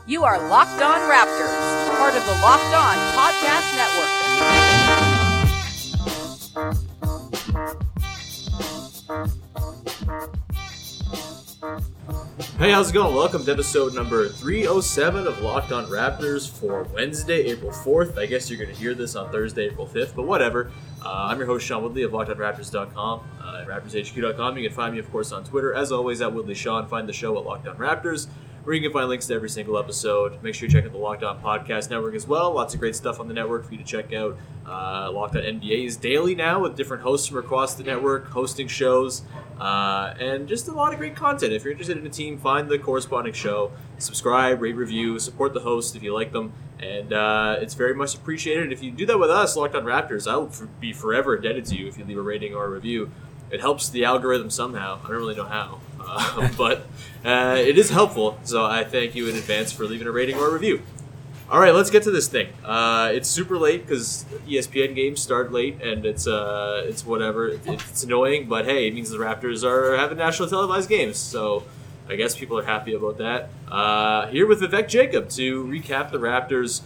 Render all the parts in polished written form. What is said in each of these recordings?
You are Locked On Raptors, part of the Locked On Podcast Network. Hey, how's it going? Welcome to episode number 307 of Locked On Raptors for Wednesday, April 4th. I guess you're going to hear this on Thursday, April 5th, but whatever. I'm your host, Sean Woodley of LockedOnRaptors.com, RaptorsHQ.com. You can find me, of course, on Twitter, as always, at WoodleySean. Find the show at Locked On Raptors, where you can find links to every single episode. Make sure you check out the Locked On Podcast Network as well. Lots of great stuff on the network for you to check out. Locked On NBA is daily now with different hosts from across the network hosting shows. And just a lot of great content. If you're interested in a team, find the corresponding show, subscribe, rate, review, support the hosts if you like them, and it's very much appreciated. If you do that with us, Locked On Raptors, I will be forever indebted to you if you leave a rating or a review. It helps the algorithm somehow. I don't really know how, but it is helpful, so I thank you in advance for leaving a rating or a review. All right, let's get to this thing. It's super late because ESPN games start late, and it's whatever. It's annoying, but hey, it means the Raptors are having national televised games, so I guess people are happy about that. Here with Vivek Jacob to recap the Raptors'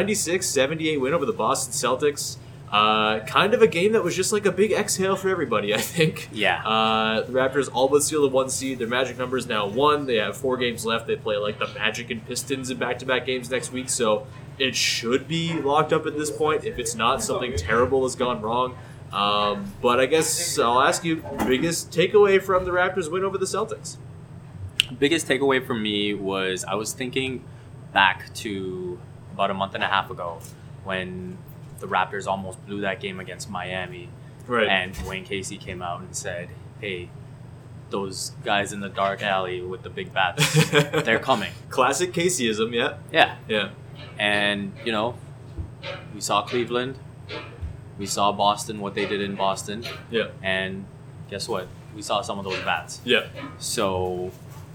96-78 win over the Boston Celtics. Kind of a game that was just like a big exhale for everybody, I think. Yeah. The Raptors all but seal the 1 seed. Their Magic number is now 1. They have 4 games left. They play like the Magic and Pistons in back-to-back games next week, so it should be locked up at this point. If it's not, something terrible has gone wrong. But I guess I'll ask you, biggest takeaway from the Raptors win over the Celtics? Biggest takeaway for me was I was thinking back to about a month and a half ago when the Raptors almost blew that game against Miami. Right. And Dwayne Casey came out and said, hey, those guys in the dark alley with the big bats, they're coming. Classic Caseyism, yeah. Yeah. Yeah. And, you know, we saw Cleveland. We saw Boston, what they did in Boston. Yeah. And guess what? We saw some of those bats. Yeah. So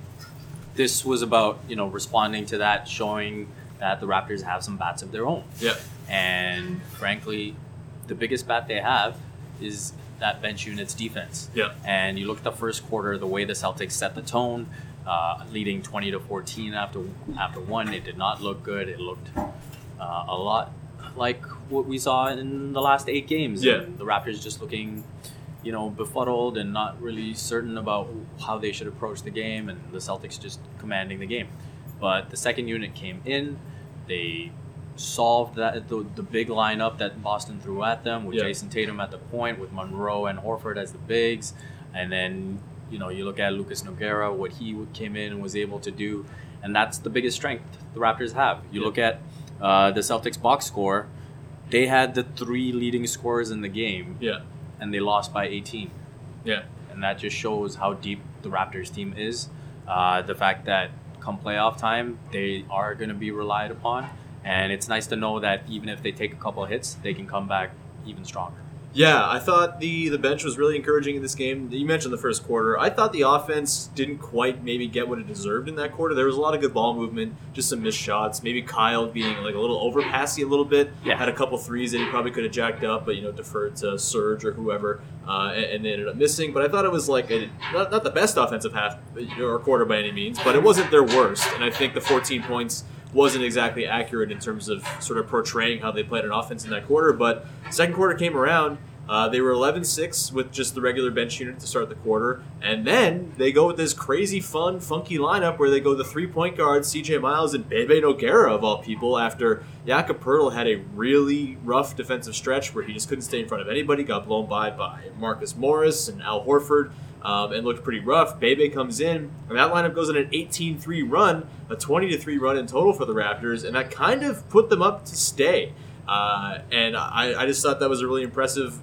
this was about, responding to that, showing that the Raptors have some bats of their own. Yeah. And frankly, the biggest bat they have is that bench unit's defense. Yeah. And you look at the first quarter, the way the Celtics set the tone, leading 20-14 after one, it did not look good. It looked a lot like what we saw in the last 8 games. Yeah. And the Raptors just looking, befuddled and not really certain about how they should approach the game, and the Celtics just commanding the game. But the second unit came in. They solved that the big lineup that Boston threw at them with Jason Tatum at the point, with Monroe and Horford as the bigs. And then, you look at Lucas Nogueira, what he came in and was able to do. And that's the biggest strength the Raptors have. You look at the Celtics box score, they had the 3 leading scorers in the game. Yeah. And they lost by 18. Yeah. And that just shows how deep the Raptors team is. The fact that come playoff time, they are going to be relied upon. And it's nice to know that even if they take a couple of hits, they can come back even stronger. Yeah, I thought the bench was really encouraging in this game. You mentioned the first quarter. I thought the offense didn't quite maybe get what it deserved in that quarter. There was a lot of good ball movement, just some missed shots. Maybe Kyle being like a little overpassy a little bit. Yeah. Had a couple threes that he probably could have jacked up, but deferred to Serge or whoever, and they ended up missing. But I thought it was like not the best offensive half or quarter by any means, but it wasn't their worst. And I think the 14 points wasn't exactly accurate in terms of sort of portraying how they played an offense in that quarter. But second quarter came around. They were 11-6 with just the regular bench unit to start the quarter. And then they go with this crazy, fun, funky lineup where they go the 3-point guards, CJ Miles and Bebe Nogueira, of all people, after Jakob Poeltl had a really rough defensive stretch where he just couldn't stay in front of anybody, got blown by Marcus Morris and Al Horford, and looked pretty rough. Bebe comes in, and that lineup goes on an 18-3 run, a 20-3 run in total for the Raptors, and that kind of put them up to stay. And I just thought that was a really impressive,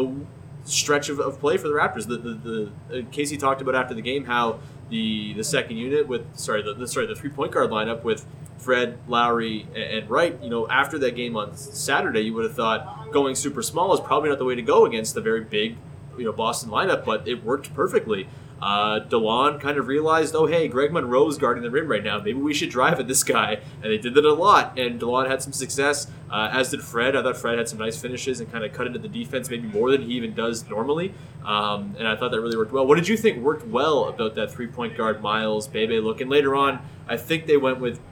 stretch of play for the Raptors. The Casey talked about after the game how the second unit with the 3-point guard lineup with Fred, Lowry, and Wright. After that game on Saturday, you would have thought going super small is probably not the way to go against the very big Boston lineup, but it worked perfectly. DeLon kind of realized, oh, hey, Greg Monroe's guarding the rim right now. Maybe we should drive at this guy. And they did that a lot. And DeLon had some success, as did Fred. I thought Fred had some nice finishes and kind of cut into the defense maybe more than he even does normally. And I thought that really worked well. What did you think worked well about that three-point guard Miles Bebe look? And later on, I think they went with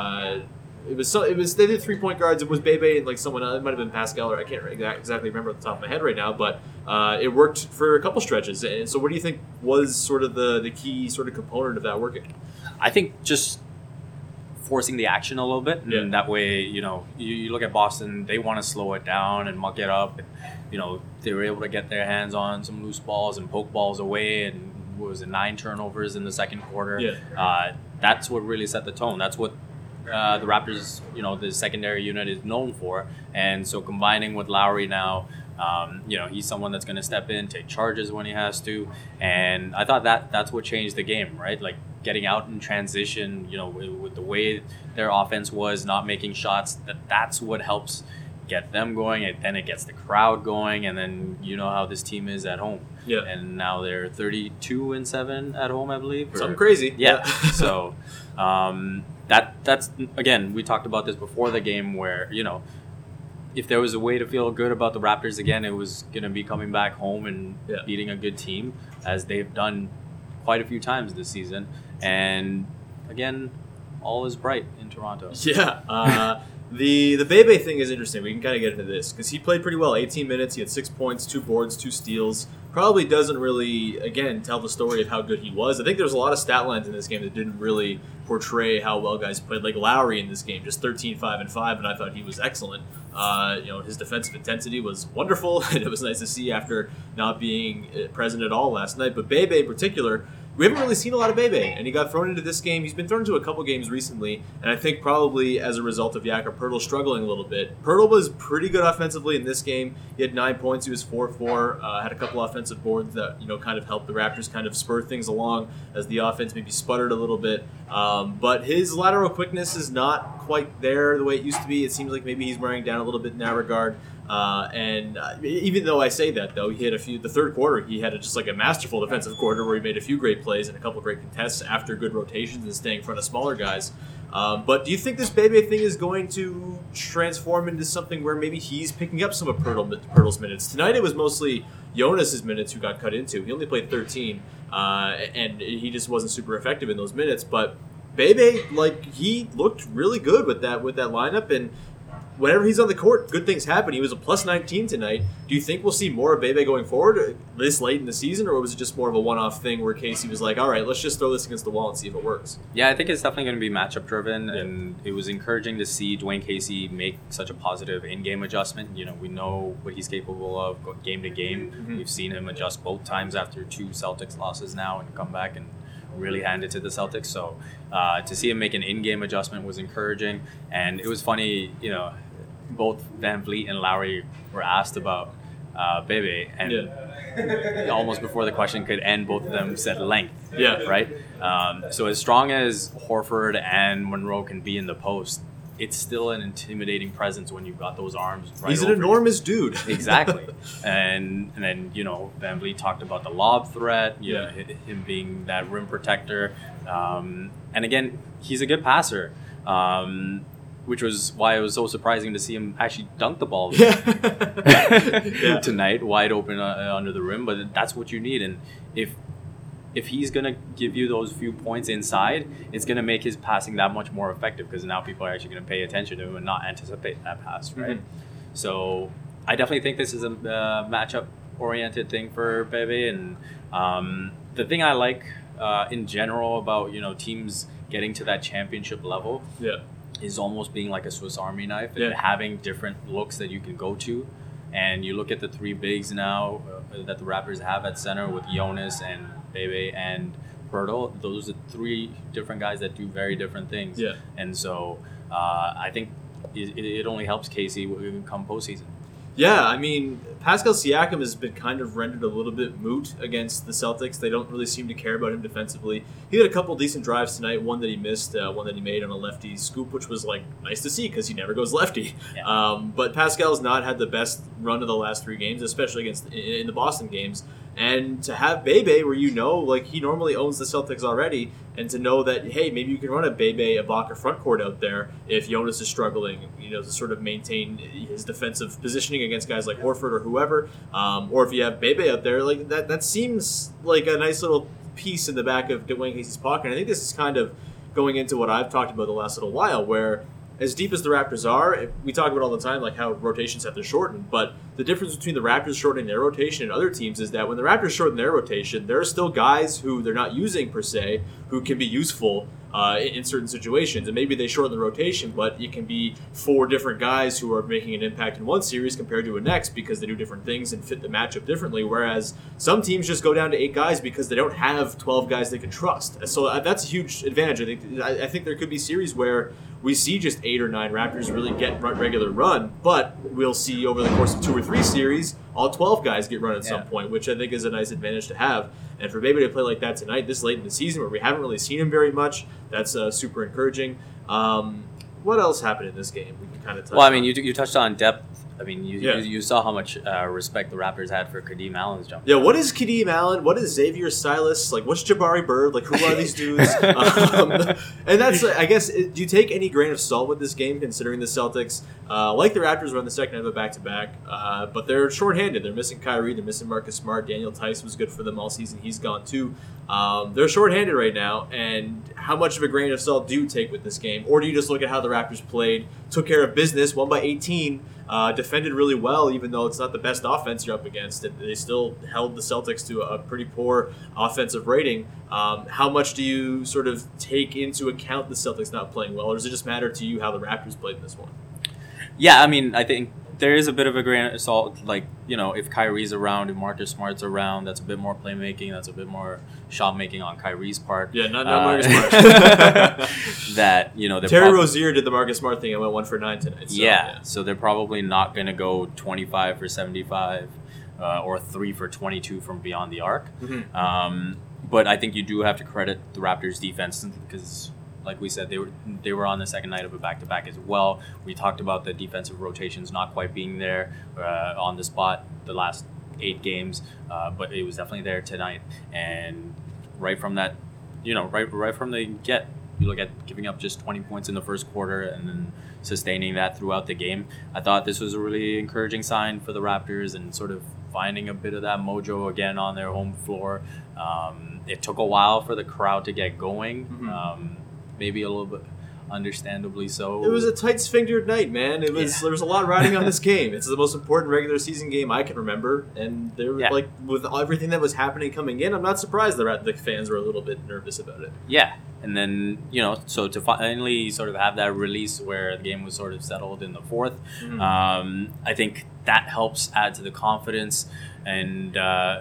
they did 3-point guards. It was Bebe and like someone else. It might have been Pascal, or I can't exactly remember off the top of my head right now. But it worked for a couple stretches. And so, what do you think was sort of the key sort of component of that working? I think just forcing the action a little bit, and that way, you look at Boston, they want to slow it down and muck it up, and they were able to get their hands on some loose balls and poke balls away, and what was it, 9 turnovers in the second quarter. That's what really set the tone. That's what the Raptors, the secondary unit is known for. And so combining with Lowry now, he's someone that's going to step in, take charges when he has to. And I thought that's what changed the game, right? Like getting out in transition, with the way their offense was, not making shots, that's what helps get them going. And then it gets the crowd going. And then you know how this team is at home. Yeah. And now they're 32-7 at home, I believe. Something crazy. Yeah. So that's again, we talked about this before the game where, if there was a way to feel good about the Raptors again, it was going to be coming back home and beating a good team, as they've done quite a few times this season. And again, all is bright in Toronto. Yeah. The Bebe thing is interesting. We can kind of get into this because he played pretty well. 18 minutes, he had 6 points, 2 boards, 2 steals. Probably doesn't really, again, tell the story of how good he was. I think there's a lot of stat lines in this game that didn't really portray how well guys played. Like Lowry in this game, just 13, 5, and 5, and I thought he was excellent. His defensive intensity was wonderful, and it was nice to see after not being present at all last night. But Bebe in particular, we haven't really seen a lot of Bebe, and he got thrown into this game. He's been thrown into a couple games recently, and I think probably as a result of Jakob Poeltl struggling a little bit. Poeltl was pretty good offensively in this game. He had 9 points. He was 4-4. Had a couple offensive boards that kind of helped the Raptors kind of spur things along as the offense maybe sputtered a little bit. But his lateral quickness is not quite there the way it used to be. It seems like maybe he's wearing down a little bit in that regard. Even though I say that, though, he had the third quarter, he had just like a masterful defensive quarter where he made a few great plays and a couple great contests after good rotations and staying in front of smaller guys. But do you think this Bebe thing is going to transform into something where maybe he's picking up some of Poeltl's minutes? Tonight it was mostly Jonas' minutes who got cut into. He only played 13, and he just wasn't super effective in those minutes. But Bebe, he looked really good with that lineup, and whenever he's on the court, good things happen. He was a plus 19 tonight. Do you think we'll see more of Bebe going forward this late in the season, or was it just more of a one-off thing where Casey was like, all right, let's just throw this against the wall and see if it works? Yeah, I think it's definitely going to be matchup-driven, and it was encouraging to see Dwayne Casey make such a positive in-game adjustment. We know what he's capable of game to game. Mm-hmm. We've seen him adjust both times after 2 Celtics losses now and come back and really hand it to the Celtics. So to see him make an in-game adjustment was encouraging, and it was funny, both Van Vliet and Lowry were asked about Bebe, and almost before the question could end, both of them said length. Yeah. Right? So as strong as Horford and Monroe can be in the post, it's still an intimidating presence when you've got those arms right He's over an enormous dude. Exactly. And then, Van Vliet talked about the lob threat, him being that rim protector. And again, he's a good passer. Which was why it was so surprising to see him actually dunk the ball tonight, wide open under the rim. But that's what you need. And if he's going to give you those few points inside, it's going to make his passing that much more effective, because now people are actually going to pay attention to him and not anticipate that pass, right? Mm-hmm. So I definitely think this is a matchup-oriented thing for Bebe. And the thing I like in general about, teams getting to that championship level is almost being like a Swiss Army knife and having different looks that you can go to. And you look at the 3 bigs now that the Raptors have at center with Jonas and Bebe and Poeltl. Those are 3 different guys that do very different things. Yeah. And so I think it only helps Casey come postseason. Yeah, I mean, Pascal Siakam has been kind of rendered a little bit moot against the Celtics. They don't really seem to care about him defensively. He had a couple decent drives tonight, one that he missed, one that he made on a lefty scoop, which was nice to see because he never goes lefty. Yeah. But Pascal's not had the best run of the last 3 games, especially in the Boston games. And to have Bebe, where like he normally owns the Celtics already, and to know that, hey, maybe you can run a Bebe, Ibaka front court out there if Jonas is struggling, to sort of maintain his defensive positioning against guys like Horford or whoever, or if you have Bebe out there, like that seems like a nice little piece in the back of Dwayne Casey's pocket. And I think this is kind of going into what I've talked about the last little while, where as deep as the Raptors are, we talk about all the time like how rotations have to shorten, but the difference between the Raptors shortening their rotation and other teams is that when the Raptors shorten their rotation, there are still guys who they're not using per se who can be useful in certain situations. And maybe they shorten the rotation, but it can be 4 different guys who are making an impact in one series compared to a next because they do different things and fit the matchup differently, whereas some teams just go down to 8 guys because they don't have 12 guys they can trust. So that's a huge advantage. I think there could be series where we see just 8 or 9 Raptors really get regular run, but we'll see over the course of 2 or 3 series, all 12 guys get run at some point, which I think is a nice advantage to have. And for Bebe to play like that tonight, this late in the season, where we haven't really seen him very much, that's super encouraging. What else happened in this game? We can kind of touch on. You touched on depth. You saw how much respect the Raptors had for Kadeem Allen's jump. Yeah, what is Kadeem Allen? What is Xavier Silas? Like, what's Jabari Bird? Like, who are these dudes? And that's, I guess, do you take any grain of salt with this game, considering the Celtics, like the Raptors, run the second half of back-to-back, but they're shorthanded. They're missing Kyrie. They're missing Marcus Smart. Daniel Tice was good for them all season. He's gone, too. They're shorthanded right now, and how much of a grain of salt do you take with this game? Or do you just look at how the Raptors played, took care of business, won by 18, defended really well, even though it's not the best offense you're up against. They still held the Celtics to a pretty poor offensive rating. How much do you sort of take into account the Celtics not playing well, or does it just matter to you how the Raptors played in this one? Yeah, I think there is a bit of a grain of salt. Like, if Kyrie's around, if Marcus Smart's around, that's a bit more playmaking. That's a bit more shot making on Kyrie's part. Yeah, not Marcus Smart. That Terry Rozier did the Marcus Smart thing. I went 1 for 9 tonight. So, so they're probably not going to go 25 for 75 or 3 for 22 from beyond the arc. Mm-hmm. But I think you do have to credit the Raptors' defense because, like we said, they were on the second night of a back-to-back as well. We talked about the defensive rotations not quite being there on the spot the last 8 games, but it was definitely there tonight. And right from that, right from the get, you look at giving up just 20 points in the first quarter and then sustaining that throughout the game. I thought this was a really encouraging sign for the Raptors and sort of finding a bit of that mojo again on their home floor. It took a while for the crowd to get going. Mm-hmm. Maybe a little bit understandably so. It was a tight-fingered night, man. There was a lot riding on this game. It's the most important regular season game I can remember, and there was like with everything that was happening coming in, I'm not surprised the fans were a little bit nervous about it. Yeah, and then so to finally sort of have that release where the game was sort of settled in the fourth, Mm-hmm. I think that helps add to the confidence, and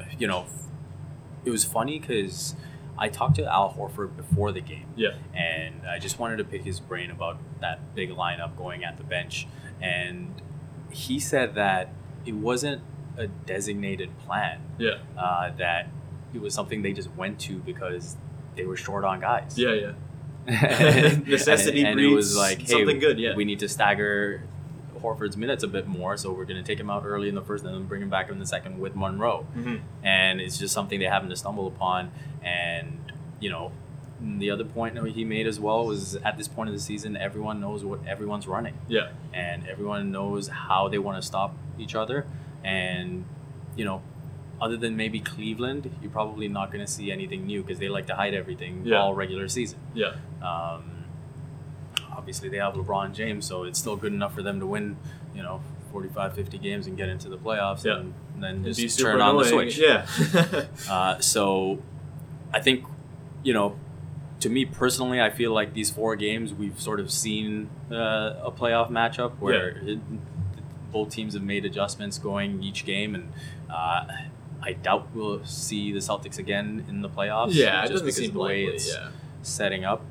it was funny because I talked to Al Horford before the game. Yeah. And I just wanted to pick his brain about that big lineup going at the bench. And he said that it wasn't a designated plan. Yeah. That it was something they just went to because they were short on guys. Yeah. Necessity breeds and it was like, hey, something good, yeah. We need to stagger Horford's minutes a bit more, so we're going to take him out early in the first and then bring him back in the second with Monroe. Mm-hmm. And it's just something they happen to stumble upon. And, the other point he made as well was at this point of the season, everyone knows what everyone's running. Yeah. And everyone knows how they want to stop each other. And, other than maybe Cleveland, you're probably not going to see anything new because they like to hide everything all regular season. Yeah. Obviously, they have LeBron James, so it's still good enough for them to win, 45, 50 games and get into the playoffs and then just turn on the switch. Yeah. So I think, to me personally, I feel like these 4 games, we've sort of seen a playoff matchup where both teams have made adjustments going each game, and I doubt we'll see the Celtics again in the playoffs. Yeah, just because of the way it's setting up.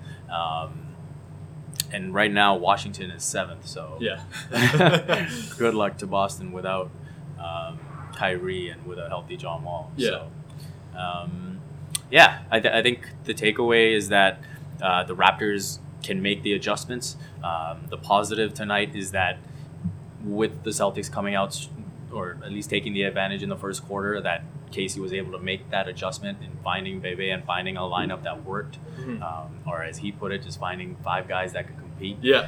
And right now, Washington is 7th, so good luck to Boston without Kyrie and with a healthy John Wall. Yeah. So, I think the takeaway is that the Raptors can make the adjustments. The positive tonight is that with the Celtics coming out, or at least taking the advantage in the first quarter, that Casey was able to make that adjustment in finding Bebe and finding a lineup that worked, or as he put it, just finding 5 guys that could compete. Yeah.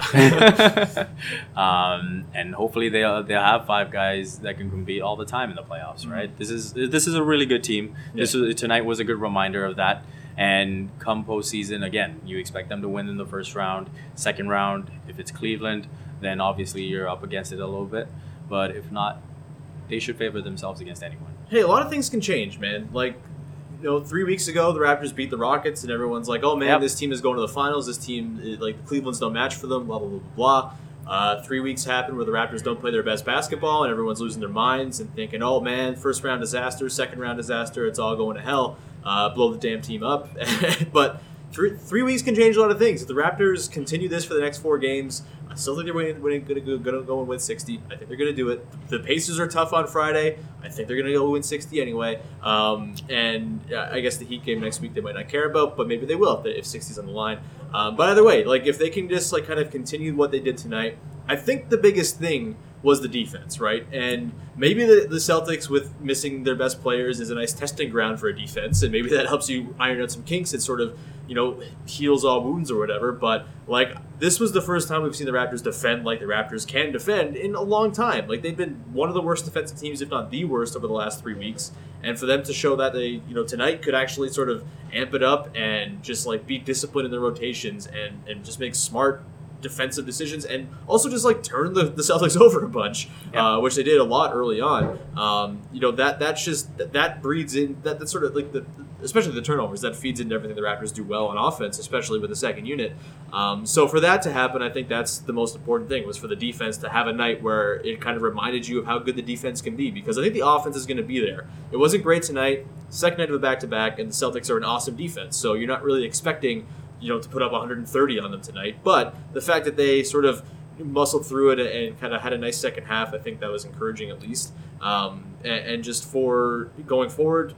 And hopefully they'll have 5 guys that can compete all the time in the playoffs, right? This is a really good team. Yeah. Tonight was a good reminder of that. And come postseason, again, you expect them to win in the first round. Second round, if it's Cleveland, then obviously you're up against it a little bit. But if not, they should favor themselves against anyone. Hey, a lot of things can change, man. Like, 3 weeks ago, the Raptors beat the Rockets, and everyone's like, oh, man, This team is going to the finals. This team, the Cleveland's no match for them, blah, blah, blah, blah. 3 weeks happen where the Raptors don't play their best basketball, and everyone's losing their minds and thinking, oh, man, first round disaster, second round disaster, it's all going to hell. Blow the damn team up. But 3 weeks can change a lot of things. If the Raptors continue this for the next 4 games, I still think they're going to go and win 60. I think they're going to do it. The Pacers are tough on Friday. I think they're going to go win 60 anyway. And I guess the Heat game next week they might not care about, but maybe they will if 60's on the line. But either way, if they can just kind of continue what they did tonight, I think the biggest thing was the defense, right? And maybe the Celtics, with missing their best players, is a nice testing ground for a defense, and maybe that helps you iron out some kinks and sort of, heals all wounds or whatever. But, this was the first time we've seen the Raptors defend like the Raptors can defend in a long time. They've been one of the worst defensive teams, if not the worst, over the last 3 weeks. And for them to show that they, tonight could actually sort of amp it up and just, be disciplined in their rotations and just make smart defensive decisions, and also just turn the Celtics over a bunch, which they did a lot early on. That breeds in that's sort of especially the turnovers, that feeds into everything the Raptors do well on offense, especially with the second unit. So for that to happen, I think that's the most important thing, was for the defense to have a night where it kind of reminded you of how good the defense can be, because I think the offense is going to be there. It wasn't great tonight, second night of a back-to-back, and the Celtics are an awesome defense, so you're not really expecting to put up 130 on them tonight. But the fact that they sort of muscled through it and kind of had a nice second half, I think that was encouraging at least. And just for going forward,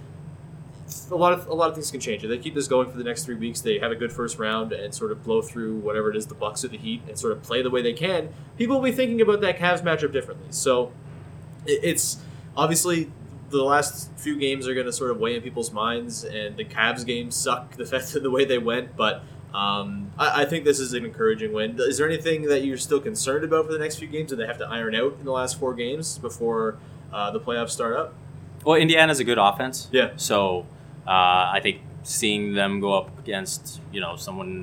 a lot of things can change. If they keep this going for the next 3 weeks, they have a good first round and sort of blow through whatever it is, the Bucks or the Heat, and sort of play the way they can, people will be thinking about that Cavs matchup differently. So it's obviously the last few games are going to sort of weigh in people's minds, and the Cavs game sucked the way they went, but I think this is an encouraging win. Is there anything that you're still concerned about for the next few games that they have to iron out in the last 4 games before the playoffs start up? Well, Indiana's a good offense. Yeah. So I think seeing them go up against, someone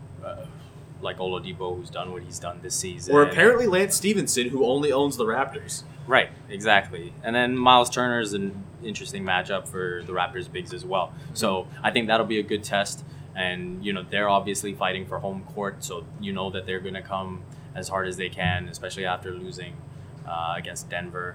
like Oladipo, who's done what he's done this season. Or apparently Lance Stevenson, who only owns the Raptors. Right, exactly. And then Miles Turner is an interesting matchup for the Raptors bigs as well. So I think that'll be a good test. And, they're obviously fighting for home court, so that they're going to come as hard as they can, especially after losing against Denver.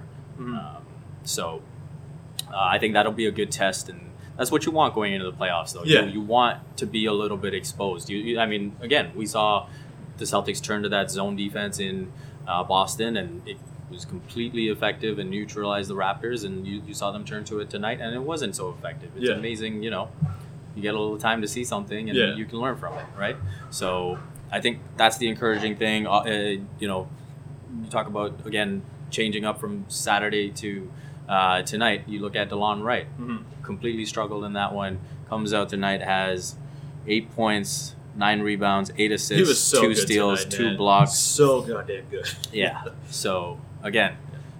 So I think that'll be a good test, and that's what you want going into the playoffs, though. Yeah. You want to be a little bit exposed. Again, we saw the Celtics turn to that zone defense in Boston, and it was completely effective and neutralized the Raptors, and you saw them turn to it tonight, and it wasn't so effective. It's amazing, you get a little time to see something, and you can learn from it, right? So I think that's the encouraging thing. You talk about, again, changing up from Saturday to tonight. You look at DeLon Wright, completely struggled in that one. Comes out tonight, has 8 points, 9 rebounds, 8 assists, he was so 2 good steals, tonight, 2 man. blocks. So goddamn good. Yeah. So again,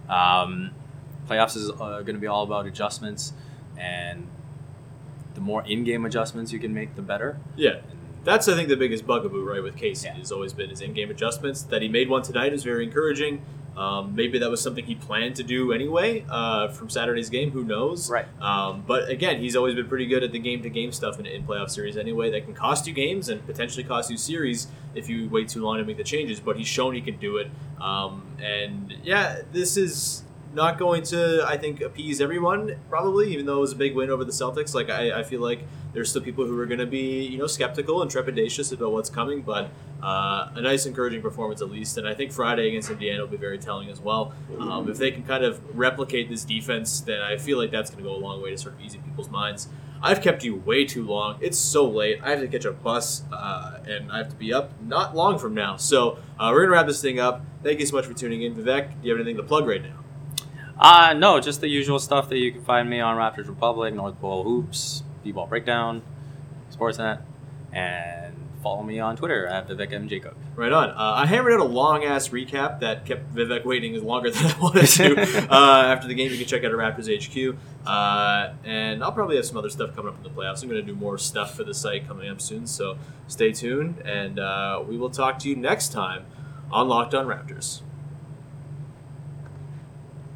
playoffs is going to be all about adjustments, and the more in-game adjustments you can make, the better. Yeah. That's, I think, the biggest bugaboo, right, with Casey has always been his in-game adjustments. That he made one tonight is very encouraging. Maybe that was something he planned to do anyway from Saturday's game. Who knows? Right. But again, he's always been pretty good at the game-to-game stuff in playoff series anyway. That can cost you games and potentially cost you series if you wait too long to make the changes. But he's shown he can do it. And yeah, this is not going to, I think, appease everyone, probably, even though it was a big win over the Celtics. I feel like there's still people who are going to be, skeptical and trepidatious about what's coming, but a nice, encouraging performance at least. And I think Friday against Indiana will be very telling as well. If they can kind of replicate this defense, then I feel like that's going to go a long way to sort of easing people's minds. I've kept you way too long. It's so late. I have to catch a bus, and I have to be up not long from now. So we're going to wrap this thing up. Thank you so much for tuning in. Vivek, do you have anything to plug right now? No, just the usual stuff that you can find me on Raptors Republic, North Pole Hoops, B-Ball Breakdown, Sportsnet, and follow me on Twitter at Vivek M. Jacob. Right on. I hammered out a long-ass recap that kept Vivek waiting longer than I wanted to. After the game, you can check out our Raptors HQ. And I'll probably have some other stuff coming up in the playoffs. I'm going to do more stuff for the site coming up soon, so stay tuned. And we will talk to you next time on Locked On Raptors.